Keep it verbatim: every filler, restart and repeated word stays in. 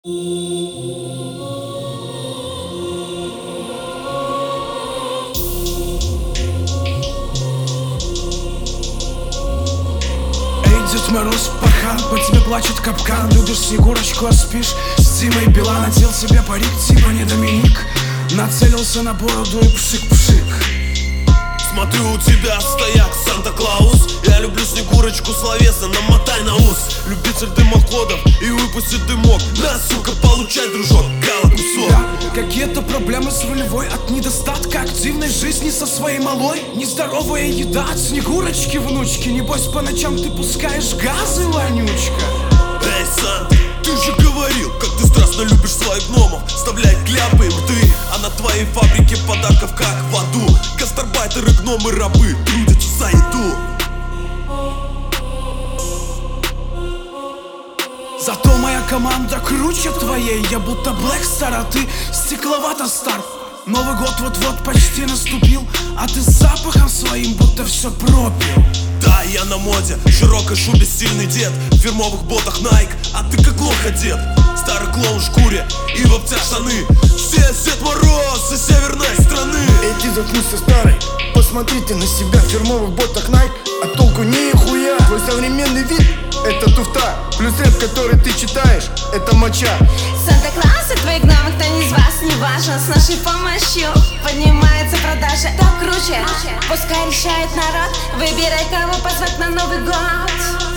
Дед Мороз, пахан, по тебе плачет капкан. Любишь Снегурочку, а спишь с Димой Билан. Надел себе парик, типа не Доминик. Нацелился на бороду и пшик-пшик. Смотрю, у тебя стояк Санта-Клаус. Я люблю Снегурочку словесно, намотай на ус. Любитель дымоходов и выпустит дымок. На, сука, получай, дружок, гала кусок. Да, какие-то проблемы с рулевой от недостатка активной жизни со своей малой. Нездоровая еда от Снегурочки, внучки. Небось по ночам ты пускаешь газы, вонючка. Эй, Санта, ты же говорил, как ты страстно любишь своих гномов. Вставляй кляпы им ты, а на твоей фабрике подарков как в аду. Гастарбайтеры, гномы, рабы трудятся за еду. Зато моя команда круче твоей. Я будто Блэкстар, а ты стекловато стар. Новый год вот-вот почти наступил, а ты с запахом своим будто все пропил. Да, я на моде, в широкой шубе стильный дед, в фирмовых ботах Nike, а ты как лох одет. Старый клоун в шкуре и в обтяг штаны. Все Дед Мороз со северной страны. Эти заткнулся старый, посмотрите на себя в фирмовых ботах Nike, а толку нихуя. Твой современный вид — это туфта, плюс рэп, который ты читаешь, это моча. Санта-Клаус и твои гномы, кто не из вас, не важно. С нашей помощью поднимается продажа. Кто круче? Пускай решает народ. Выбирай, кого позвать на Новый год.